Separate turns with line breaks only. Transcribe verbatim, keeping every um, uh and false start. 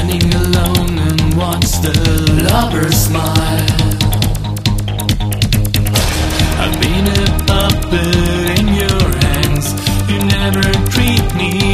standing alone and watch the lovers smile. I've been a puppet in your hands. You never treat me